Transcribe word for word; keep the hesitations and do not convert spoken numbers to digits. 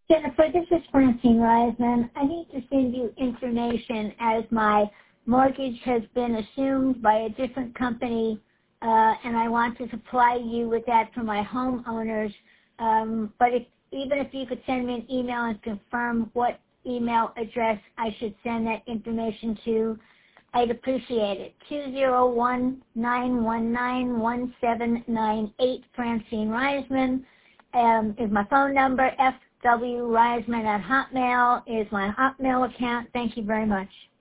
Jennifer, this is Francine Reisman. I need to send you information as my mortgage has been assumed by a different company, uh, and I want to supply you with that for my homeowners. Um, but if, even if you could send me an email and confirm what email address I should send that information to, I'd appreciate it. two zero one, nine one nine, one seven nine eight, Francine Reisman um, is my phone number. F W Reisman at Hotmail is my Hotmail account. Thank you very much.